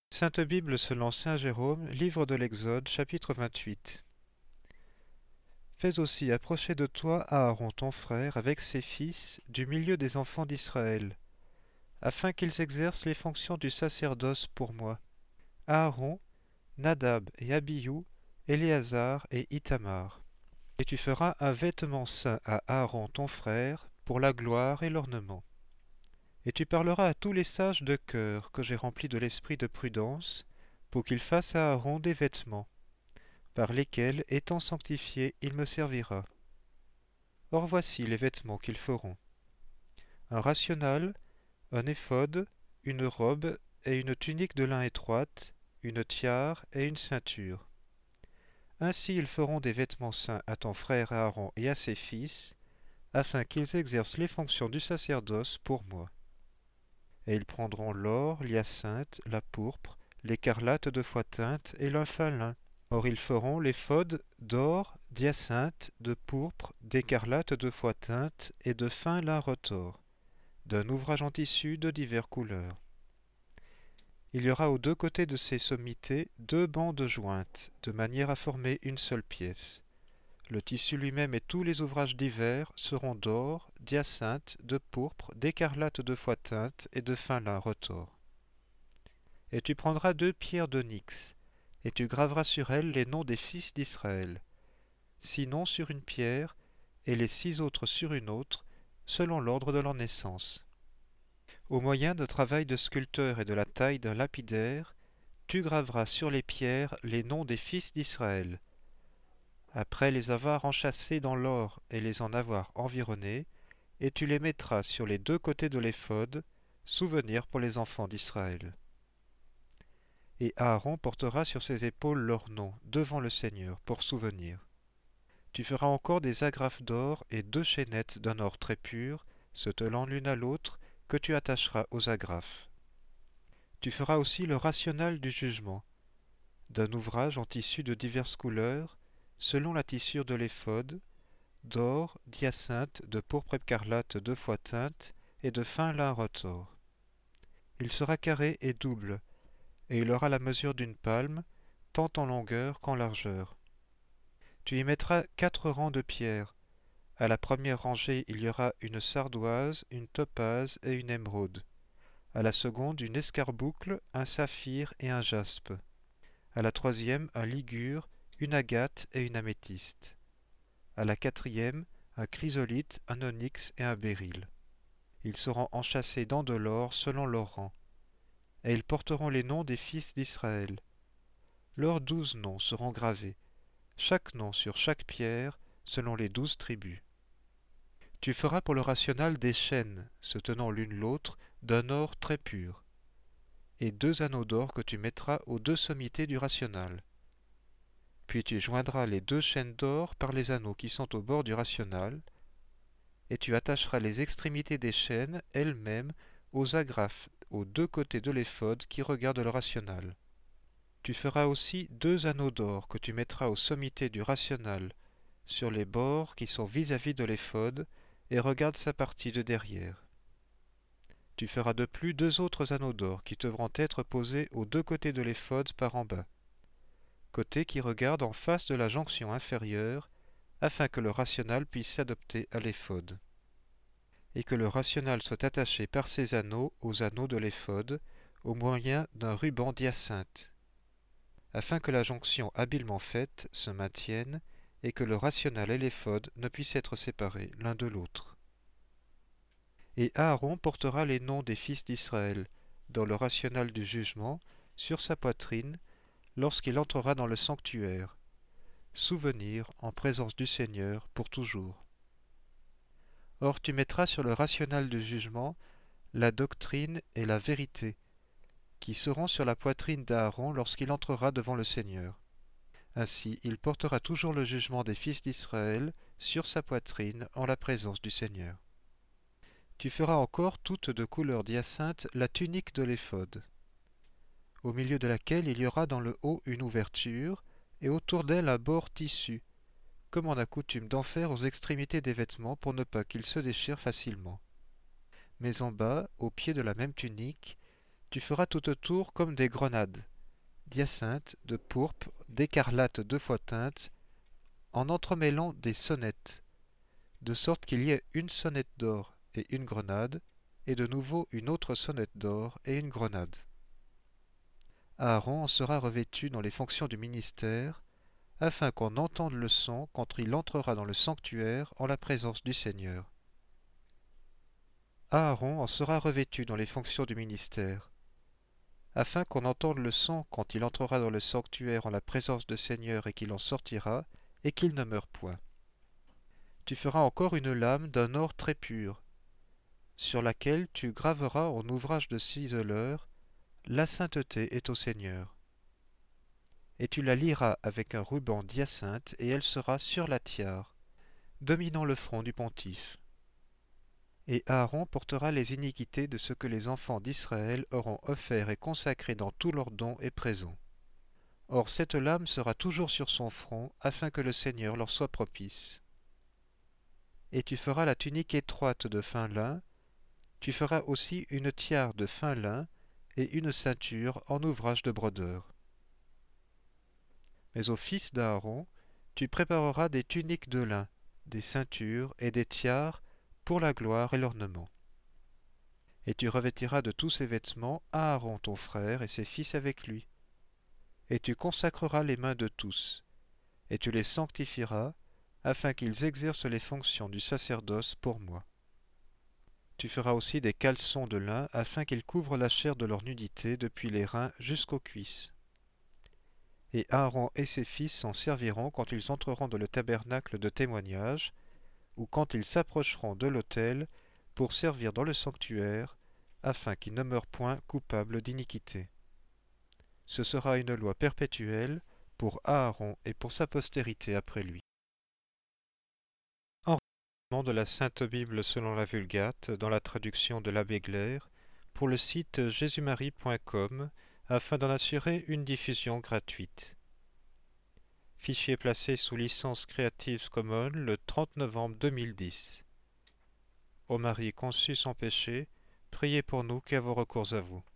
Sainte Bible selon saint Jérôme, livre de l'Exode, chapitre 28. Fais aussi approcher de toi Aaron ton frère avec ses fils du milieu des enfants d'Israël, afin qu'ils exercent les fonctions du sacerdoce pour moi. Aaron, Nadab et Abihu, Éléazar et Ithamar. Et tu feras un vêtement saint à Aaron ton frère, pour la gloire et l'ornement. Et tu parleras à tous les sages de cœur que j'ai remplis de l'esprit de prudence, pour qu'ils fassent à Aaron des vêtements, par lesquels, étant sanctifié, il me servira. Or voici les vêtements qu'ils feront. Un rational, un éphod, une robe et une tunique de lin étroite, une tiare et une ceinture. Ainsi ils feront des vêtements saints à ton frère Aaron et à ses fils, afin qu'ils exercent les fonctions du sacerdoce pour moi. Et ils prendront l'or, l'hyacinthe, la pourpre, l'écarlate de foie teinte et le fin lin. Or ils feront l'éphod d'or, d'hyacinthe, de pourpre, d'écarlate de foie teinte et de fin lin retors, d'un ouvrage en tissu de diverses couleurs. Il y aura aux deux côtés de ces sommités 2 bandes jointes, de manière à former une seule pièce. Le tissu lui-même et tous les ouvrages divers seront d'or, d'hyacinthe, de pourpre, d'écarlate de foie teinte et de fin lin retors. Et tu prendras 2 pierres d'onyx, et tu graveras sur elles les noms des fils d'Israël, 6 noms sur une pierre, et les 6 autres sur une autre, selon l'ordre de leur naissance. Au moyen d'un travail de sculpteur et de la taille d'un lapidaire, tu graveras sur les pierres les noms des fils d'Israël. Après les avoir enchâssés dans l'or et les en avoir environnés, et tu les mettras sur les 2 côtés de l'éphod, souvenir pour les enfants d'Israël. Et Aaron portera sur ses épaules leurs noms devant le Seigneur pour souvenir. Tu feras encore des agrafes d'or et 2 chaînettes d'un or très pur, se telant l'une à l'autre, que tu attacheras aux agrafes. Tu feras aussi le rational du jugement, d'un ouvrage en tissu de diverses couleurs, selon la tissure de l'éphod, d'or, d'hyacinthe, de pourpre écarlate de foie teinte et de fin lin retors. Il sera carré et double, et il aura la mesure d'une palme, tant en longueur qu'en largeur. Tu y mettras 4 rangs de pierres. À la première rangée, il y aura une sardoise, une topaze et une émeraude. À la seconde, une escarboucle, un saphir et un jaspe. À la troisième, un ligure, une agate et une améthyste. À la quatrième, un chrysolithe, un onyx et un béryl. Ils seront enchâssés dans de l'or selon leur rang. Et ils porteront les noms des fils d'Israël. Leurs 12 noms seront gravés, chaque nom sur chaque pierre, selon les 12 tribus. Tu feras pour le rational des chaînes, se tenant l'une l'autre, d'un or très pur, et 2 anneaux d'or que tu mettras aux 2 sommités du rational. Puis tu joindras les 2 chaînes d'or par les anneaux qui sont au bord du rational, et tu attacheras les extrémités des chaînes elles-mêmes aux agrafes aux 2 côtés de l'éphod qui regardent le rational. Tu feras aussi 2 anneaux d'or que tu mettras aux sommités du rational, sur les bords qui sont vis-à-vis de l'éphod, et regardent sa partie de derrière. Tu feras de plus 2 autres anneaux d'or qui devront être posés aux 2 côtés de l'éphod par en bas, côtés qui regardent en face de la jonction inférieure, afin que le rational puisse s'adapter à l'éphod, et que le rational soit attaché par ces anneaux aux anneaux de l'éphod, au moyen d'un ruban d'hyacinthe, afin que la jonction habilement faite se maintienne et que le rational et l'éphod ne puissent être séparés l'un de l'autre. Et Aaron portera les noms des fils d'Israël dans le rational du jugement sur sa poitrine lorsqu'il entrera dans le sanctuaire, souvenir en présence du Seigneur pour toujours. Or tu mettras sur le rational du jugement la doctrine et la vérité, qui seront sur la poitrine d'Aaron lorsqu'il entrera devant le Seigneur. Ainsi il portera toujours le jugement des fils d'Israël sur sa poitrine en la présence du Seigneur. Tu feras encore toute de couleur d'hyacinthe la tunique de l'éphod, au milieu de laquelle il y aura dans le haut une ouverture, et autour d'elle un bord tissu, comme on a coutume d'en faire aux extrémités des vêtements pour ne pas qu'ils se déchirent facilement. Mais en bas, au pied de la même tunique, Tu feras tout autour comme des grenades, d'hyacinthe, de pourpre, d'écarlate 2 fois teinte, en entremêlant des sonnettes, de sorte qu'il y ait une sonnette d'or et une grenade, et de nouveau une autre sonnette d'or et une grenade. Aaron en sera revêtu dans les fonctions du ministère, afin qu'on entende le son quand il entrera dans le sanctuaire en la présence du Seigneur. Aaron en sera revêtu dans les fonctions du ministère, afin qu'on entende le son quand il entrera dans le sanctuaire en la présence du Seigneur et qu'il en sortira, et qu'il ne meure point. Tu feras encore une lame d'un or très pur, sur laquelle tu graveras en ouvrage de ciseleur, la sainteté est au Seigneur. Et tu la lieras avec un ruban d'hyacinthe, et elle sera sur la tiare, dominant le front du pontife. Et Aaron portera les iniquités de ce que les enfants d'Israël auront offert et consacré dans tous leurs dons et présents. Or cette lame sera toujours sur son front, afin que le Seigneur leur soit propice. Et tu feras la tunique étroite de fin lin, tu feras aussi une tiare de fin lin et une ceinture en ouvrage de brodeur. Mais aux fils d'Aaron, tu prépareras des tuniques de lin, des ceintures et des tiares pour la gloire et l'ornement. Et tu revêtiras de tous ces vêtements Aaron ton frère et ses fils avec lui. Et tu consacreras les mains de tous, et tu les sanctifieras, afin qu'ils exercent les fonctions du sacerdoce pour moi. Tu feras aussi des caleçons de lin, afin qu'ils couvrent la chair de leur nudité depuis les reins jusqu'aux cuisses. Et Aaron et ses fils s'en serviront quand ils entreront dans le tabernacle de témoignage, ou quand ils s'approcheront de l'autel pour servir dans le sanctuaire, afin qu'ils ne meurent point coupables d'iniquité. Ce sera une loi perpétuelle pour Aaron et pour sa postérité après lui. Enregistrement de la Sainte Bible selon la Vulgate dans la traduction de l'abbé Glaire pour le site jésusmarie.com afin d'en assurer une diffusion gratuite. Fichier placé sous licence Creative Commons le 30 novembre 2010. Ô Marie conçue sans péché, priez pour nous qui avons recours à vous.